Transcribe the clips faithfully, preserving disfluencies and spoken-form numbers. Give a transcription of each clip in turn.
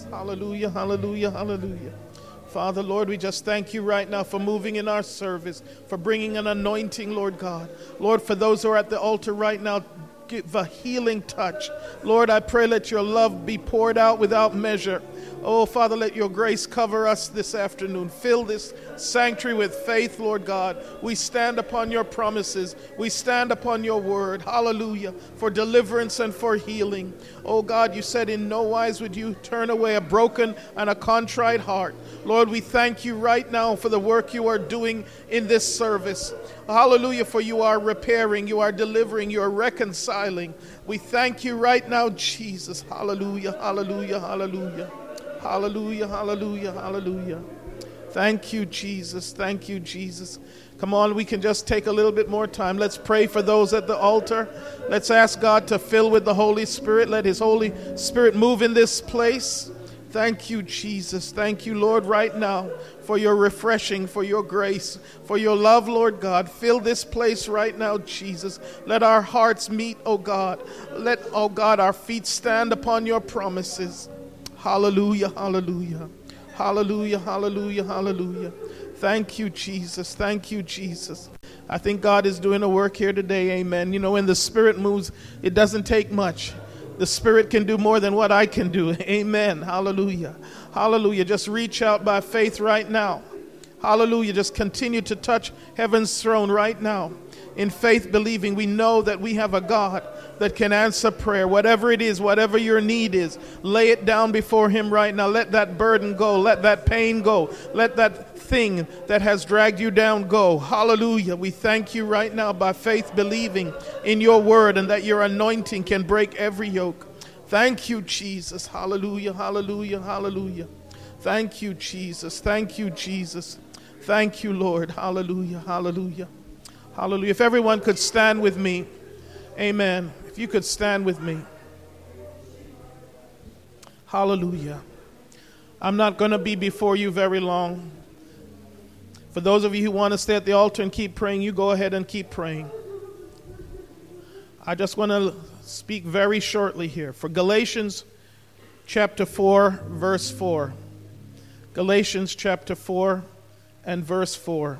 Hallelujah, hallelujah, hallelujah. Father, Lord, we just thank you right now for moving in our service, for bringing an anointing, Lord God. Lord, for those who are at the altar right now, give a healing touch. Lord, I pray let your love be poured out without measure. Oh, Father, let your grace cover us this afternoon. Fill this sanctuary with faith, Lord God. We stand upon your promises. We stand upon your word. Hallelujah. For deliverance and for healing. Oh, God, you said in no wise would you turn away a broken and a contrite heart. Lord, we thank you right now for the work you are doing in this service. Hallelujah, for you are repairing, you are delivering, you are reconciling. We thank you right now, Jesus. Hallelujah, hallelujah, hallelujah. Hallelujah, hallelujah, hallelujah. Thank you, Jesus. Thank you, Jesus. Come on, we can just take a little bit more time. Let's pray for those at the altar. Let's ask God to fill with the Holy Spirit. Let his Holy Spirit move in this place. Thank you, Jesus. Thank you, Lord, right now for your refreshing, for your grace, for your love, Lord God. Fill this place right now, Jesus. Let our hearts meet, oh God. Let, oh God, our feet stand upon your promises. Hallelujah, hallelujah, hallelujah, hallelujah, hallelujah. Thank you, Jesus. Thank you, Jesus. I think God is doing a work here today. Amen. You know, when the Spirit moves, it doesn't take much. The Spirit can do more than what I can do. Amen. Hallelujah. Hallelujah. Just reach out by faith right now. Hallelujah. Just continue to touch heaven's throne right now. In faith, believing, we know that we have a God that can answer prayer. Whatever it is, whatever your need is, lay it down before him right now. Let that burden go. Let that pain go. Let that thing that has dragged you down go. Hallelujah. We thank you right now by faith, believing in your word and that your anointing can break every yoke. Thank you, Jesus. Hallelujah, hallelujah, hallelujah. Thank you, Jesus. Thank you, Jesus. Thank you, Lord. Hallelujah, hallelujah. Hallelujah. If everyone could stand with me. Amen. If you could stand with me. Hallelujah. I'm not going to be before you very long. For those of you who want to stay at the altar and keep praying, you go ahead and keep praying. I just want to speak very shortly here. For Galatians chapter four, verse four. Galatians chapter four and verse four.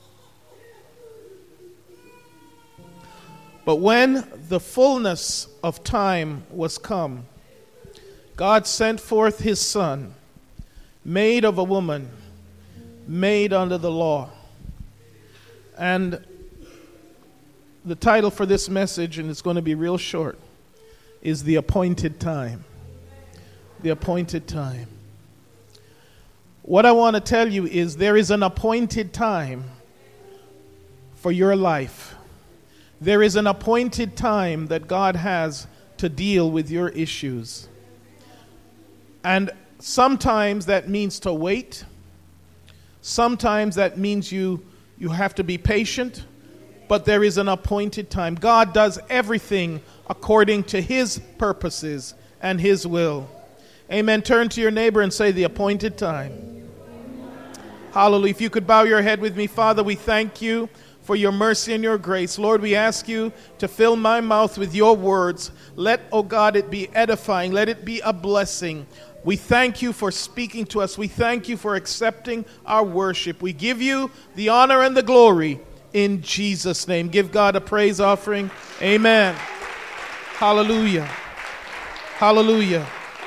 But when the fullness of time was come, God sent forth his Son, made of a woman, made under the law. And the title for this message, and it's going to be real short, is The Appointed Time. The Appointed Time. What I want to tell you is there is an appointed time for your life. There is an appointed time that God has to deal with your issues. And sometimes that means to wait. Sometimes that means you, you have to be patient. But there is an appointed time. God does everything according to his purposes and his will. Amen. Turn to your neighbor and say, the appointed time. Hallelujah. If you could bow your head with me, Father, we thank you for your mercy and your grace. Lord, we ask you to fill my mouth with your words. Let, oh God, it be edifying. Let it be a blessing. We thank you for speaking to us. We thank you for accepting our worship. We give you the honor and the glory in Jesus' name. Give God a praise offering. Amen. Hallelujah. Hallelujah.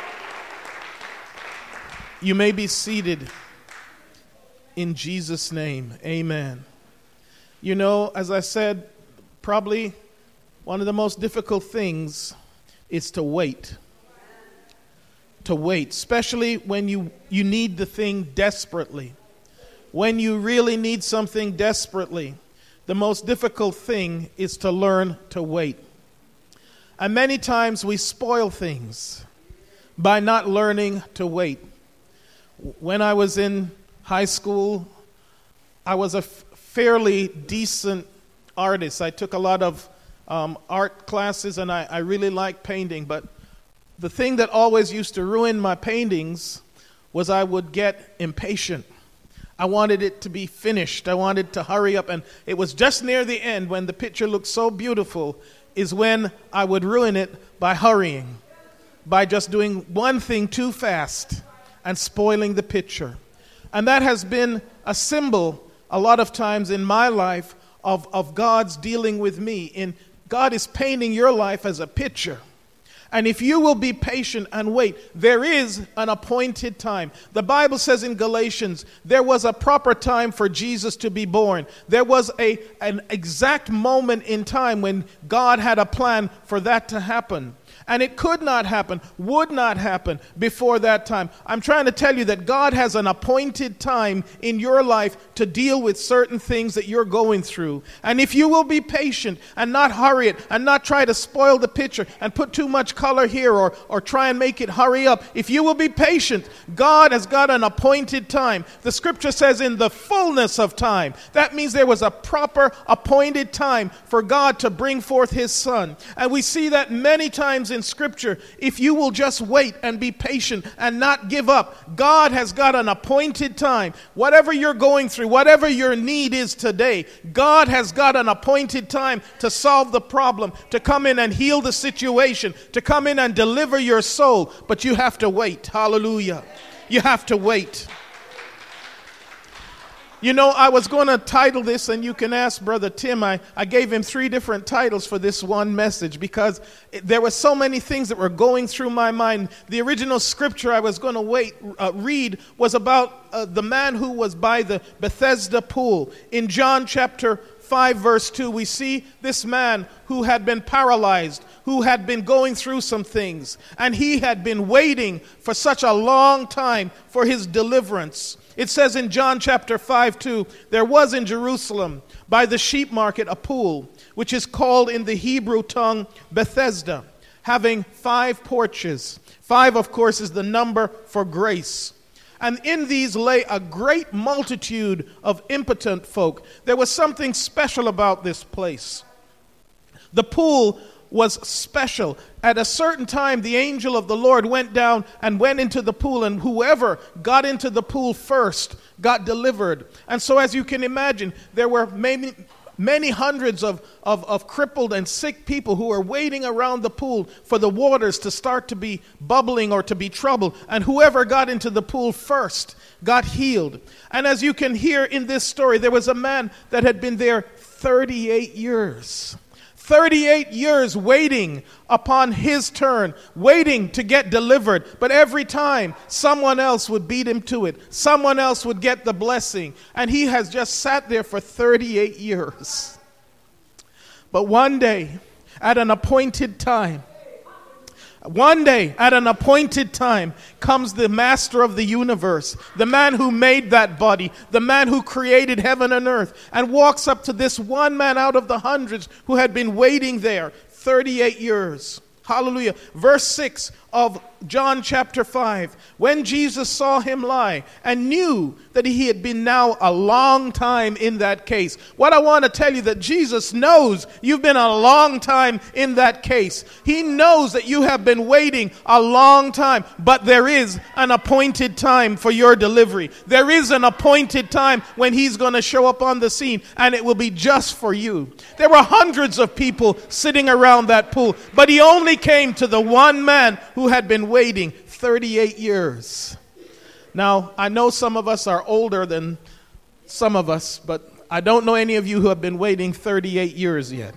You may be seated in Jesus' name. Amen. You know, as I said, probably one of the most difficult things is to wait. To wait, especially when you, you need the thing desperately. When you really need something desperately, the most difficult thing is to learn to wait. And many times we spoil things by not learning to wait. When I was in high school, I was a fairly decent artist. I took a lot of um, art classes, and I, I really liked painting. But the thing that always used to ruin my paintings was I would get impatient. I wanted it to be finished. I wanted to hurry up. And it was just near the end when the picture looked so beautiful is when I would ruin it by hurrying, by just doing one thing too fast. and spoiling the picture. And that has been a symbol a lot of times in my life of, of God's dealing with me. In God is painting your life as a picture. And if you will be patient and wait, there is an appointed time. The Bible says in Galatians, there was a proper time for Jesus to be born. There was a, an exact moment in time when God had a plan for that to happen. And it could not happen, would not happen before that time. I'm trying to tell you that God has an appointed time in your life to deal with certain things that you're going through. And if you will be patient and not hurry it and not try to spoil the picture and put too much color here or, or try and make it hurry up, if you will be patient, God has got an appointed time. The scripture says in the fullness of time. That means there was a proper appointed time for God to bring forth his son. And we see that many times in Scripture. If you will just wait and be patient and not give up, God has got an appointed time. Whatever you're going through, whatever your need is today, God has got an appointed time to solve the problem, to come in and heal the situation, to come in and deliver your soul. But you have to wait. Hallelujah. You have to wait. You know, I was going to title this, and you can ask Brother Tim. I, I gave him three different titles for this one message because it, there were so many things that were going through my mind. The original scripture I was going to wait uh, read was about uh, the man who was by the Bethesda pool. In John chapter five, verse two, we see this man who had been paralyzed, who had been going through some things, and he had been waiting for such a long time for his deliverance. It says in John chapter five, two, there was in Jerusalem by the sheep market a pool, which is called in the Hebrew tongue Bethesda, having five porches. Five, of course, is the number for grace. And in these lay a great multitude of impotent folk. There was something special about this place. The pool was special. At a certain time, the angel of the Lord went down and went into the pool, and whoever got into the pool first got delivered. And so, as you can imagine, there were many, many hundreds of, of, of crippled and sick people who were waiting around the pool for the waters to start to be bubbling or to be troubled. And whoever got into the pool first got healed. And as you can hear in this story, there was a man that had been there thirty-eight years. thirty-eight years waiting upon his turn, waiting to get delivered. But every time, someone else would beat him to it. Someone else would get the blessing. And he has just sat there for thirty-eight years. But one day, at an appointed time, One day, at an appointed time, comes the master of the universe, the man who made that body, the man who created heaven and earth, and walks up to this one man out of the hundreds who had been waiting there thirty-eight years. Hallelujah. Verse six of John chapter five. When Jesus saw him lie and knew that he had been now a long time in that case. What I want to tell you, that Jesus knows you've been a long time in that case. He knows that you have been waiting a long time, but there is an appointed time for your delivery. There is an appointed time when he's going to show up on the scene, and it will be just for you. There were hundreds of people sitting around that pool, but he only came to the one man who had been waiting thirty-eight years. Now, I know some of us are older than some of us, but I don't know any of you who have been waiting thirty-eight years yet.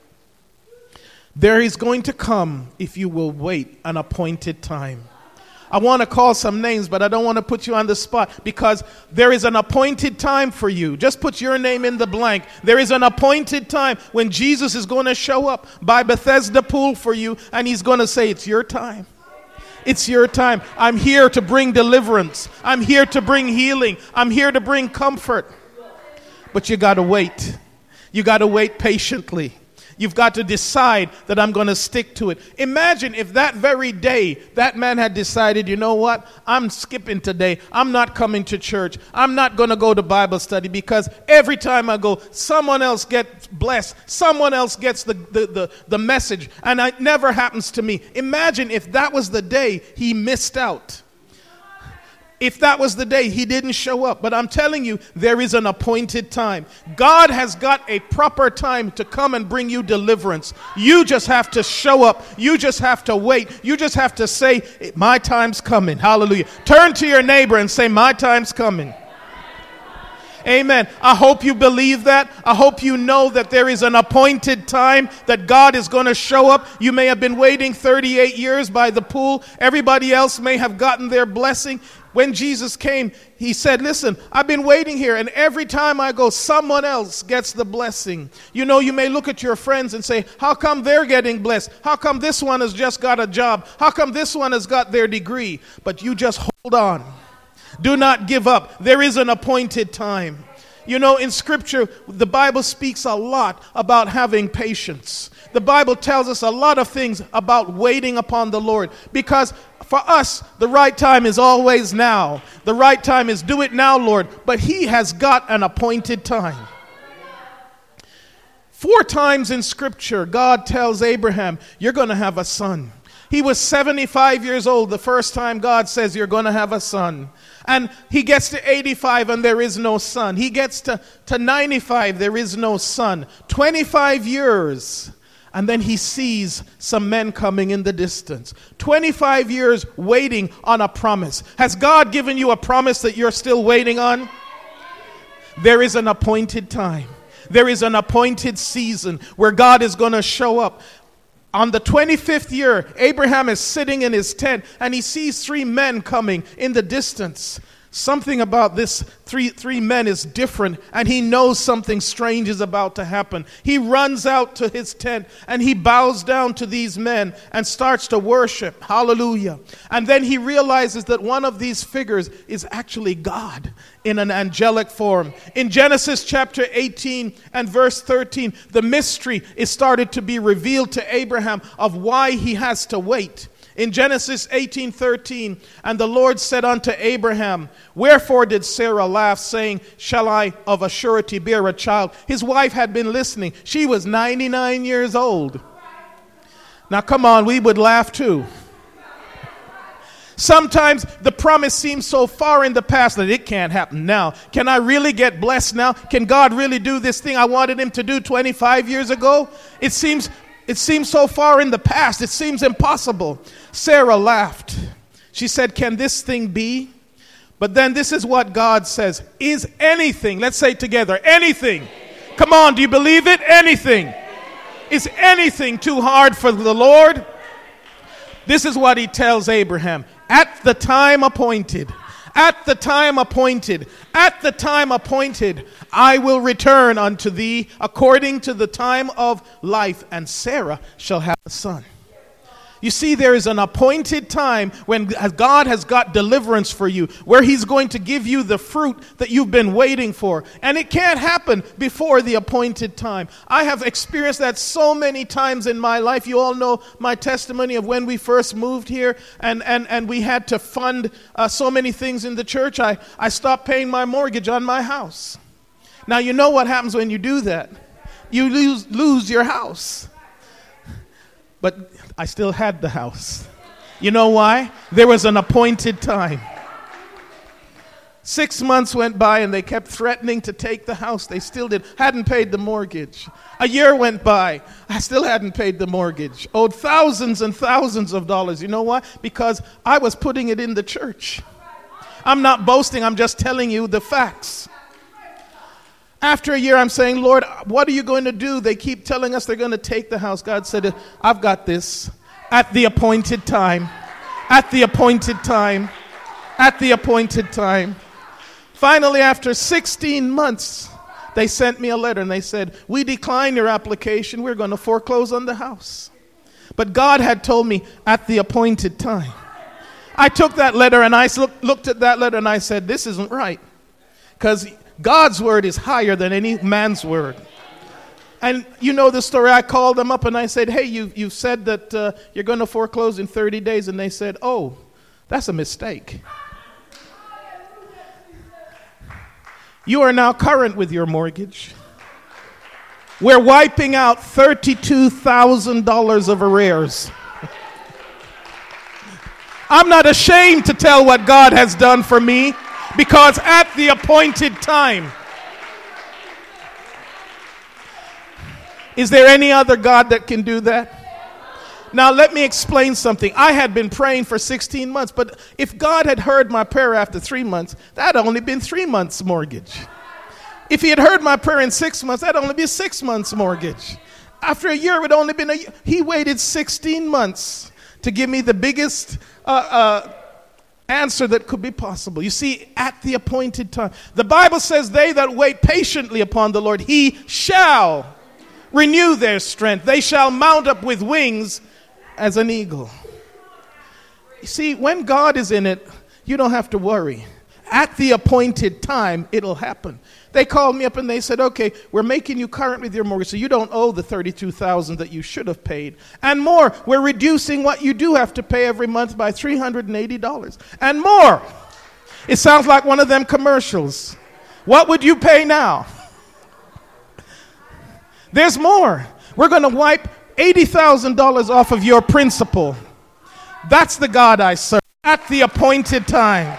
There is going to come, if you will wait, an appointed time. I want to call some names, but I don't want to put you on the spot, because there is an appointed time for you. Just put your name in the blank. There is an appointed time when Jesus is going to show up by Bethesda pool for you, and he's going to say, it's your time. It's your time. I'm here to bring deliverance. I'm here to bring healing. I'm here to bring comfort. But you got to wait. You got to wait patiently. You've got to decide that I'm going to stick to it. Imagine if that very day that man had decided, you know what, I'm skipping today. I'm not coming to church. I'm not going to go to Bible study, because every time I go, someone else gets blessed. Someone else gets the, the, the, the message, and it never happens to me. Imagine if that was the day he missed out. If that was the day, he didn't show up. But I'm telling you, there is an appointed time. God has got a proper time to come and bring you deliverance. You just have to show up. You just have to wait. You just have to say, my time's coming. Hallelujah. Turn to your neighbor and say, my time's coming. Amen. I hope you believe that. I hope you know that there is an appointed time that God is going to show up. You may have been waiting thirty-eight years by the pool. Everybody else may have gotten their blessing. When Jesus came, he said, listen, I've been waiting here, and every time I go, someone else gets the blessing. You know, you may look at your friends and say, how come they're getting blessed? How come this one has just got a job? How come this one has got their degree? But you just hold on. Do not give up. There is an appointed time. You know, in Scripture, the Bible speaks a lot about having patience. The Bible tells us a lot of things about waiting upon the Lord, because for us, the right time is always now. The right time is do it now, Lord. But he has got an appointed time. Four times in Scripture, God tells Abraham, you're going to have a son. He was seventy-five years old the first time God says you're going to have a son. And he gets to eighty-five and there is no son. He gets to, to ninety-five, there is no son. twenty-five years. And then he sees some men coming in the distance. twenty-five years waiting on a promise. Has God given you a promise that you're still waiting on? There is an appointed time. There is an appointed season where God is going to show up. On the twenty-fifth year, Abraham is sitting in his tent and he sees three men coming in the distance. Something about this three three men is different, and he knows something strange is about to happen. He runs out to his tent and he bows down to these men and starts to worship. Hallelujah. And then he realizes that one of these figures is actually God in an angelic form. In Genesis chapter eighteen and verse thirteen, the mystery is started to be revealed to Abraham of why he has to wait. In Genesis eighteen thirteen, and the Lord said unto Abraham, wherefore did Sarah laugh, saying, shall I of a surety bear a child? His wife had been listening. She was ninety-nine years old. Now come on, we would laugh too. Sometimes the promise seems so far in the past that it can't happen now. Can I really get blessed now? Can God really do this thing I wanted him to do twenty-five years ago? It seems It seems so far in the past. It seems impossible. Sarah laughed. She said, can this thing be? But then this is what God says. Is anything, let's say together, anything. Come on, do you believe it? Anything. Is anything too hard for the Lord? This is what he tells Abraham. At the time appointed, at the time appointed, at the time appointed, I will return unto thee according to the time of life, and Sarah shall have a son. You see, there is an appointed time when God has got deliverance for you, where he's going to give you the fruit that you've been waiting for. And it can't happen before the appointed time. I have experienced that so many times in my life. You all know my testimony of when we first moved here and, and, and we had to fund uh, so many things in the church. I, I stopped paying my mortgage on my house. Now, you know what happens when you do that. You lose, lose your house. But I still had the house. You know why? There was an appointed time. Six months went by and they kept threatening to take the house. They still did. Hadn't paid the mortgage. A year went by. I still hadn't paid the mortgage. Owed thousands and thousands of dollars. You know why? Because I was putting it in the church. I'm not boasting. I'm just telling you the facts. After a year, I'm saying, Lord, what are you going to do? They keep telling us they're going to take the house. God said, I've got this. At the appointed time. At the appointed time. At the appointed time. Finally, after sixteen months, they sent me a letter and they said, we decline your application. We're going to foreclose on the house. But God had told me at the appointed time. I took that letter and I looked at that letter and I said, this isn't right. Because God's word is higher than any man's word. And you know the story. I called them up and I said, hey, you, you said that uh, you're going to foreclose in thirty days. And they said, oh, that's a mistake. You are now current with your mortgage. We're wiping out thirty-two thousand dollars of arrears. I'm not ashamed to tell what God has done for me, because at the appointed time. Is there any other God that can do that? Now, let me explain something. I had been praying for sixteen months, but if God had heard my prayer after three months, that had only been three months' mortgage. If he had heard my prayer in six months, that would only be six months' mortgage. After a year, it would only been a year. He waited sixteen months to give me the biggest uh, uh, answer that could be possible. You see, at the appointed time. The Bible says, they that wait patiently upon the Lord, he shall renew their strength. They shall mount up with wings as an eagle. You see, when God is in it, you don't have to worry. At the appointed time, it'll happen. They called me up and they said, okay, we're making you current with your mortgage, so you don't owe the thirty-two thousand dollars that you should have paid. And more, we're reducing what you do have to pay every month by three hundred eighty dollars. And more. It sounds like one of them commercials. What would you pay now? There's more. We're going to wipe eighty thousand dollars off of your principal. That's the God I serve. At the appointed time.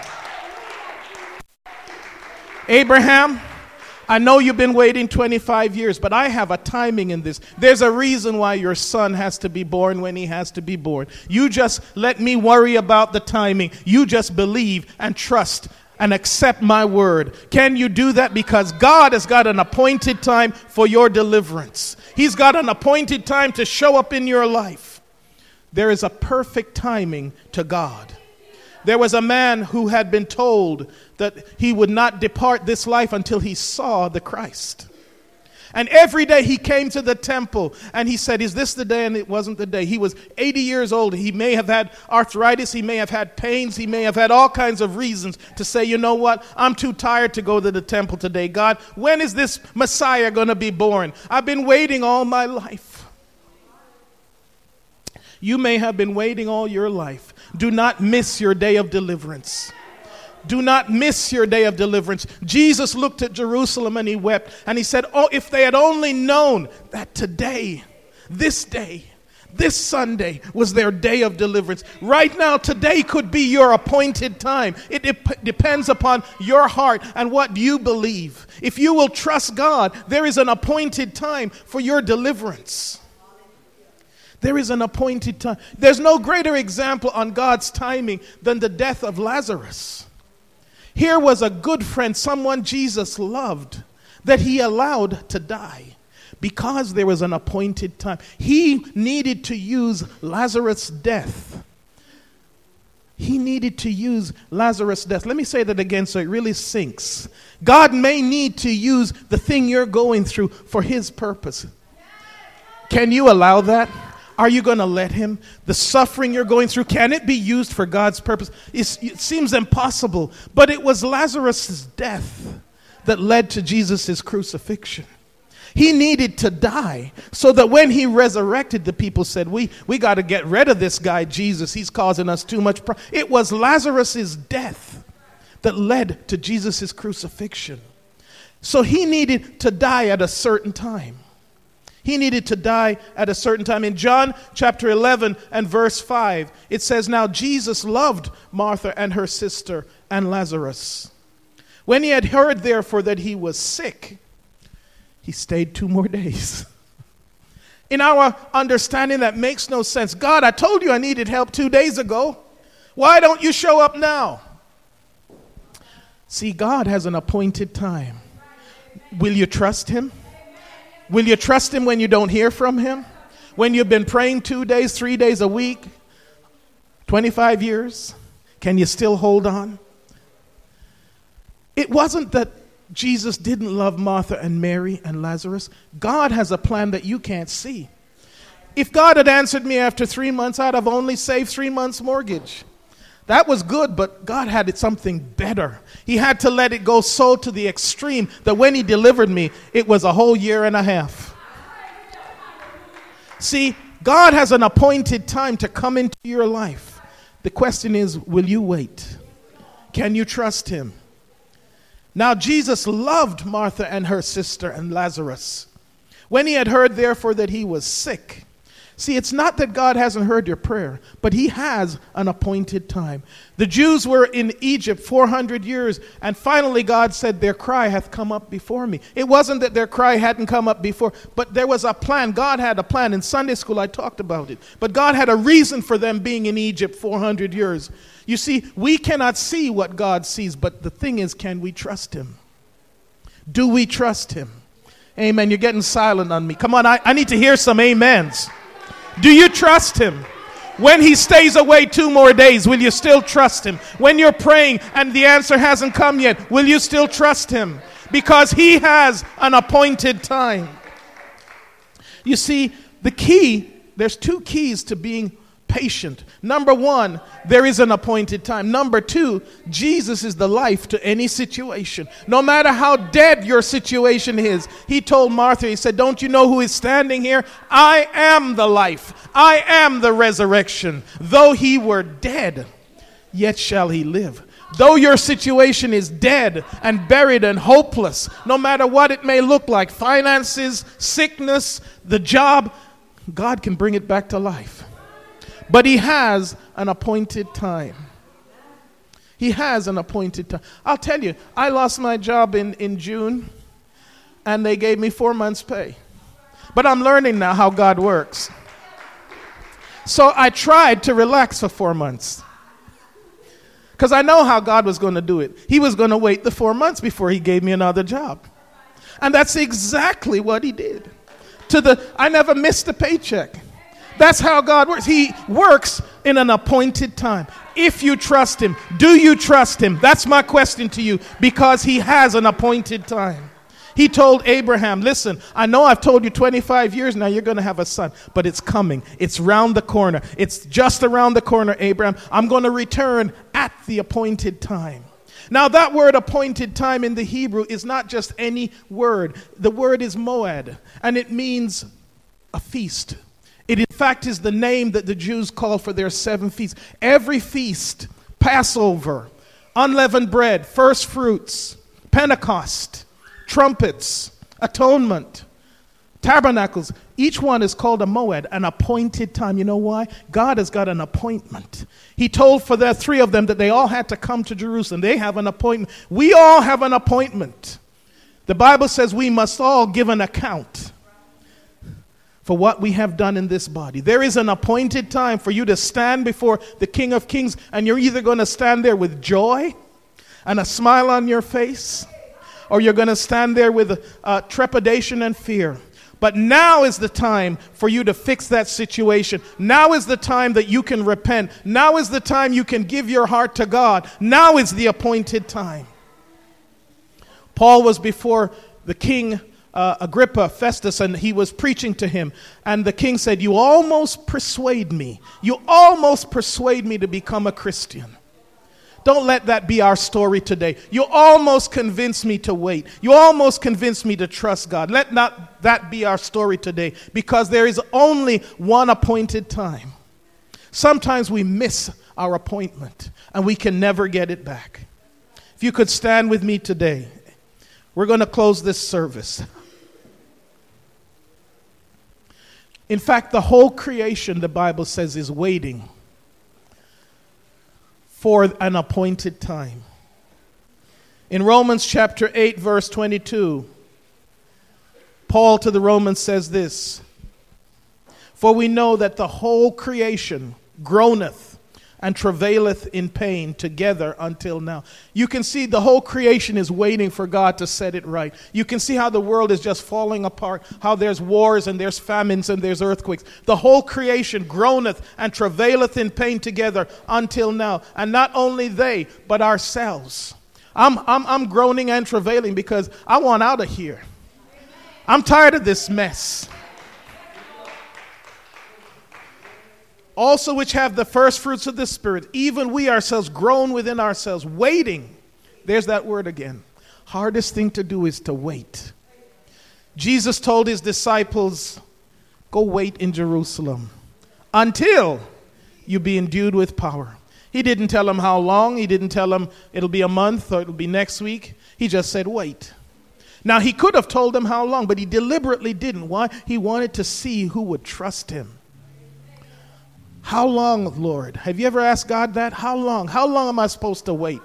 Abraham, I know you've been waiting twenty-five years, but I have a timing in this. There's a reason why your son has to be born when he has to be born. You just let me worry about the timing. You just believe and trust and accept my word. Can you do that? Because God has got an appointed time for your deliverance. He's got an appointed time to show up in your life. There is a perfect timing to God. There was a man who had been told that he would not depart this life until he saw the Christ. And every day he came to the temple and he said, is this the day? And it wasn't the day. He was eighty years old. He may have had arthritis. He may have had pains. He may have had all kinds of reasons to say, you know what? I'm too tired to go to the temple today. God, when is this Messiah going to be born? I've been waiting all my life. You may have been waiting all your life. Do not miss your day of deliverance. Do not miss your day of deliverance. Jesus looked at Jerusalem and he wept and he said, oh, if they had only known that today, this day, this Sunday was their day of deliverance. Right now, today could be your appointed time. It dep- depends upon your heart and what you believe. If you will trust God, there is an appointed time for your deliverance. There is an appointed time. There's no greater example on God's timing than the death of Lazarus. Here was a good friend, someone Jesus loved, that he allowed to die because there was an appointed time. He needed to use Lazarus' death. He needed to use Lazarus' death. Let me say that again so it really sinks. God may need to use the thing you're going through for his purpose. Can you allow that? Are you going to let him? The suffering you're going through, can it be used for God's purpose? It's, it seems impossible, but it was Lazarus' death that led to Jesus' crucifixion. He needed to die so that when he resurrected, the people said, we, we got to get rid of this guy, Jesus. He's causing us too much problem. It was Lazarus' death that led to Jesus' crucifixion. So he needed to die at a certain time. He needed to die at a certain time. In John chapter eleven and verse five, it says, now Jesus loved Martha and her sister and Lazarus. When he had heard, therefore, that he was sick, he stayed two more days. In our understanding, that makes no sense. God, I told you I needed help two days ago. Why don't you show up now? See, God has an appointed time. Will you trust him? Will you trust him when you don't hear from him? When you've been praying two days, three days a week, twenty-five years? Can you still hold on? It wasn't that Jesus didn't love Martha and Mary and Lazarus. God has a plan that you can't see. If God had answered me after three months, I'd have only saved three months' mortgage. That was good, but God had it something better. He had to let it go so to the extreme that when he delivered me, it was a whole year and a half. See, God has an appointed time to come into your life. The question is, will you wait? Can you trust him? Now, Jesus loved Martha and her sister and Lazarus. When he had heard, therefore, that he was sick. See, it's not that God hasn't heard your prayer, but he has an appointed time. The Jews were in Egypt four hundred years, and finally God said, their cry hath come up before me. It wasn't that their cry hadn't come up before, but there was a plan. God had a plan. In Sunday school I talked about it. But God had a reason for them being in Egypt four hundred years. You see, we cannot see what God sees, but the thing is, can we trust him? Do we trust him? Amen. You're getting silent on me. Come on, I, I need to hear some amens. Do you trust him? When he stays away two more days, will you still trust him? When you're praying and the answer hasn't come yet, will you still trust him? Because he has an appointed time. You see, the key, there's two keys to being patient. Number one, there is an appointed time. Number two, Jesus is the life to any situation. No matter how dead your situation is, he told Martha, he said, don't you know who is standing here? I am the life. I am the resurrection. Though he were dead, yet shall he live. Though your situation is dead and buried and hopeless, no matter what it may look like, finances, sickness, the job, God can bring it back to life. But he has an appointed time. He has an appointed time. I'll tell you, I lost my job in, in June, and they gave me four months' pay. But I'm learning now how God works. So I tried to relax for four months. Because I know how God was going to do it. He was going to wait the four months before he gave me another job. And that's exactly what he did. To the, I never missed a paycheck. That's how God works. He works in an appointed time. If you trust him, do you trust him? That's my question to you, because he has an appointed time. He told Abraham, listen, I know I've told you twenty-five years now you're going to have a son, but it's coming. It's round the corner. It's just around the corner, Abraham. I'm going to return at the appointed time. Now that word appointed time in the Hebrew is not just any word. The word is moed, and it means a feast. It in fact is the name that the Jews call for their seven feasts. Every feast, Passover, unleavened bread, first fruits, Pentecost, trumpets, atonement, tabernacles, each one is called a moed, an appointed time. You know why? God has got an appointment. He told for the three of them that they all had to come to Jerusalem. They have an appointment. We all have an appointment. The Bible says we must all give an account for what we have done in this body. There is an appointed time for you to stand before the King of Kings, and you're either going to stand there with joy and a smile on your face, or you're going to stand there with uh, trepidation and fear. But now is the time for you to fix that situation. Now is the time that you can repent. Now is the time you can give your heart to God. Now is the appointed time. Paul was before the king Uh, Agrippa, Festus, and he was preaching to him. And the king said, you almost persuade me. You almost persuade me to become a Christian. Don't let that be our story today. You almost convince me to wait. You almost convince me to trust God. Let not that be our story today, because there is only one appointed time. Sometimes we miss our appointment and we can never get it back. If you could stand with me today, we're going to close this service. In fact, the whole creation, the Bible says, is waiting for an appointed time. In Romans chapter eight, verse twenty-two, Paul to the Romans says this, for we know that the whole creation groaneth and travaileth in pain together until now. You can see the whole creation is waiting for God to set it right. You can see how the world is just falling apart, how there's wars and there's famines and there's earthquakes. The whole creation groaneth and travaileth in pain together until now. And not only they, but ourselves. I'm, I'm, I'm groaning and travailing because I want out of here. I'm tired of this mess. Also which have the first fruits of the Spirit, even we ourselves groan within ourselves, waiting. There's that word again. Hardest thing to do is to wait. Jesus told his disciples, go wait in Jerusalem until you be endued with power. He didn't tell them how long. He didn't tell them it'll be a month or it'll be next week. He just said wait. Now he could have told them how long, but he deliberately didn't. Why? He wanted to see who would trust him. How long, Lord? Have you ever asked God that? How long? How long am I supposed to wait?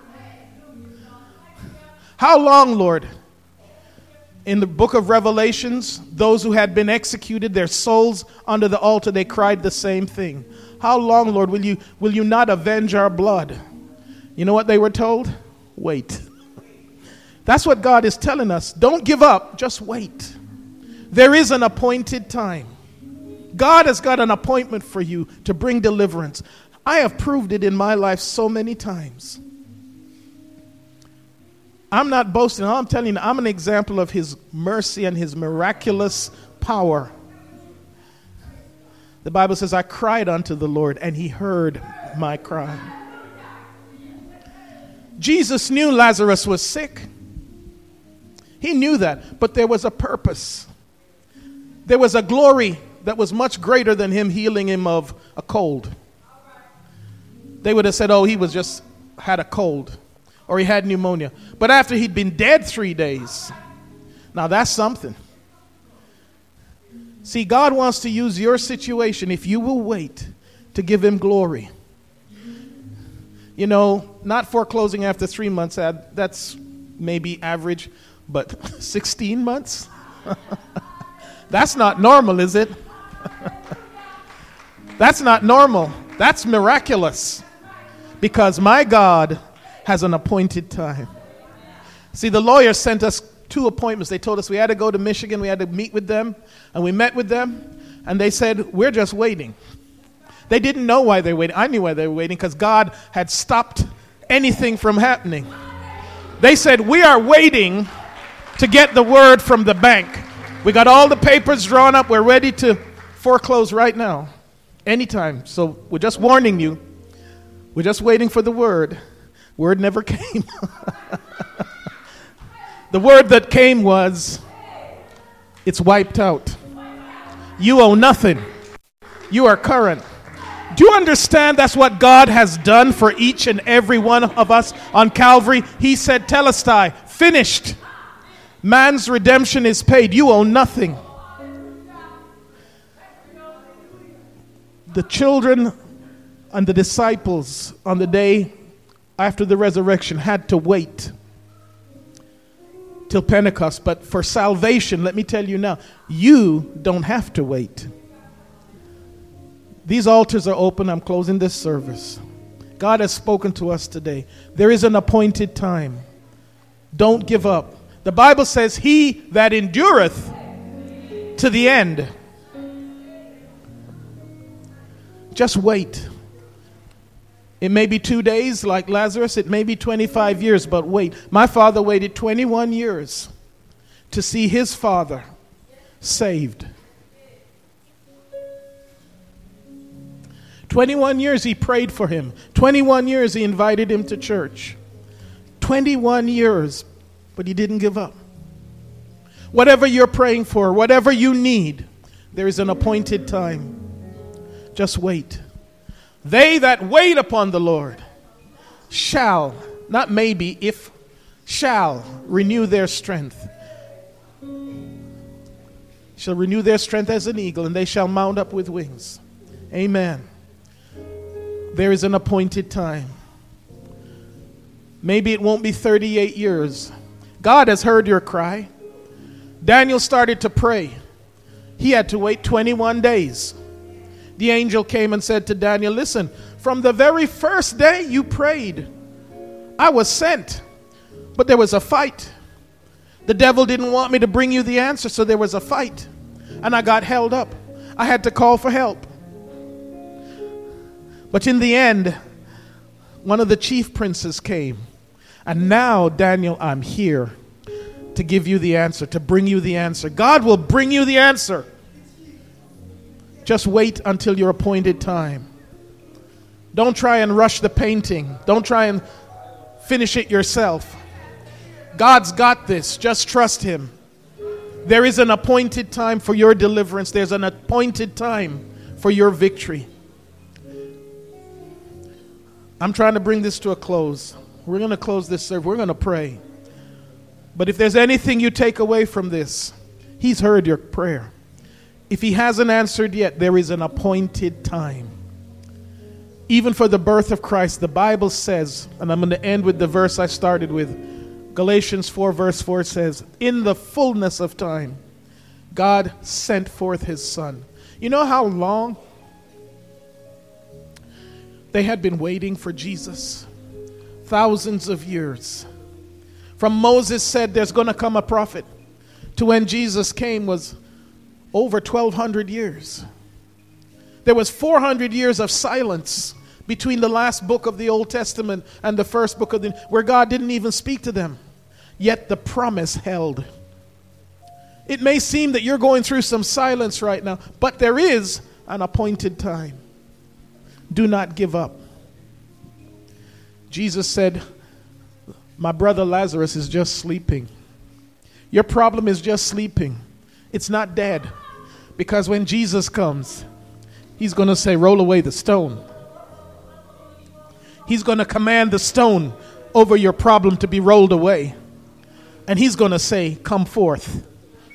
How long, Lord? In the book of Revelations, those who had been executed, their souls under the altar, they cried the same thing. How long, Lord, will you, will you not avenge our blood? You know what they were told? Wait. That's what God is telling us. Don't give up, just wait. There is an appointed time. God has got an appointment for you to bring deliverance. I have proved it in my life so many times. I'm not boasting. I'm telling you, I'm an example of his mercy and his miraculous power. The Bible says, I cried unto the Lord, and he heard my cry. Jesus knew Lazarus was sick. He knew that, but there was a purpose. There was a glory that was much greater than him healing him of a cold. They would have said, oh, he was just had a cold, or he had pneumonia. But after he'd been dead three days, now that's something. See, God wants to use your situation, if you will wait, to give him glory. You know, not foreclosing after three months, that's maybe average, but sixteen months? That's not normal, is it? That's not normal. That's miraculous. Because my God has an appointed time. See, the lawyers sent us two appointments. They told us we had to go to Michigan. We had to meet with them. And we met with them. And they said, we're just waiting. They didn't know why they were waiting. I knew why they were waiting, because God had stopped anything from happening. They said, we are waiting to get the word from the bank. We got all the papers drawn up. We're ready to foreclose right now, anytime. So we're just warning you. We're just waiting for the word. Word never came. The word that came was, it's wiped out. You owe nothing. You are current. Do you understand that's what God has done for each and every one of us on Calvary? He said, Telestai, finished. Man's redemption is paid. You owe nothing. The children and the disciples on the day after the resurrection had to wait till Pentecost. But for salvation, let me tell you now, you don't have to wait. These altars are open. I'm closing this service. God has spoken to us today. There is an appointed time. Don't give up. The Bible says, he that endureth to the end. Just wait. It may be two days like Lazarus. It may be twenty-five years, but wait. My father waited twenty-one years to see his father saved. twenty-one years he prayed for him. twenty-one years he invited him to church. twenty-one years, but he didn't give up. Whatever you're praying for, whatever you need, there is an appointed time. Just wait. They that wait upon the Lord shall, not maybe, if, shall renew their strength. Shall renew their strength as an eagle, and they shall mount up with wings. Amen. There is an appointed time. Maybe it won't be thirty-eight years. God has heard your cry. Daniel started to pray. He had to wait twenty-one days. The angel came and said to Daniel, listen, from the very first day you prayed, I was sent, but there was a fight. The devil didn't want me to bring you the answer, so there was a fight. And I got held up. I had to call for help. But in the end, one of the chief princes came. And now, Daniel, I'm here to give you the answer, to bring you the answer. God will bring you the answer. Just wait until your appointed time. Don't try and rush the painting. Don't try and finish it yourself. God's got this. Just trust him. There is an appointed time for your deliverance. There's an appointed time for your victory. I'm trying to bring this to a close. We're going to close this service. We're going to pray. But if there's anything you take away from this, he's heard your prayer. If he hasn't answered yet, there is an appointed time. Even for the birth of Christ, the Bible says, and I'm going to end with the verse I started with. Galatians four verse four says, in the fullness of time, God sent forth his Son. You know how long they had been waiting for Jesus? Thousands of years. From Moses said there's going to come a prophet, to when Jesus came was over twelve hundred years. There was four hundred years of silence between the last book of the Old Testament and the first book of the, where God didn't even speak to them. Yet the promise held. It may seem that you're going through some silence right now, but there is an appointed time. Do not give up. Jesus said, my brother Lazarus is just sleeping. Your problem is just sleeping. It's not dead. Because when Jesus comes, he's going to say, roll away the stone. He's going to command the stone over your problem to be rolled away. And he's going to say, come forth.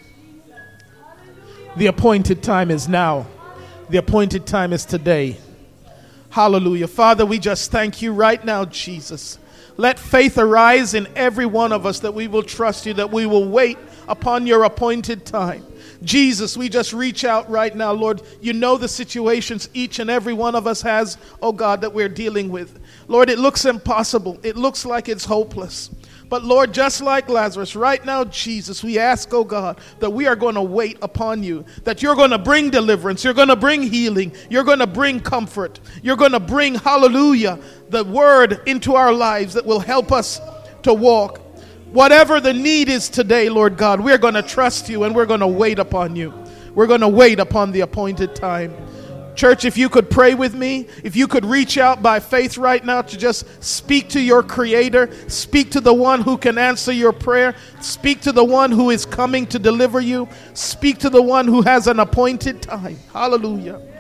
The appointed time is now. The appointed time is today. Hallelujah. Father, we just thank you right now, Jesus. Let faith arise in every one of us that we will trust you, that we will wait upon your appointed time. Jesus, we just reach out right now, Lord. You know the situations each and every one of us has, oh God, that we're dealing with. Lord, it looks impossible. It looks like it's hopeless. But Lord, just like Lazarus, right now, Jesus, we ask, oh God, that we are going to wait upon you, that you're going to bring deliverance, you're going to bring healing, you're going to bring comfort, you're going to bring, hallelujah, the word into our lives that will help us to walk. Whatever the need is today, Lord God, we're going to trust you and we're going to wait upon you. We're going to wait upon the appointed time. Church, if you could pray with me, if you could reach out by faith right now to just speak to your Creator, speak to the one who can answer your prayer, speak to the one who is coming to deliver you, speak to the one who has an appointed time. Hallelujah.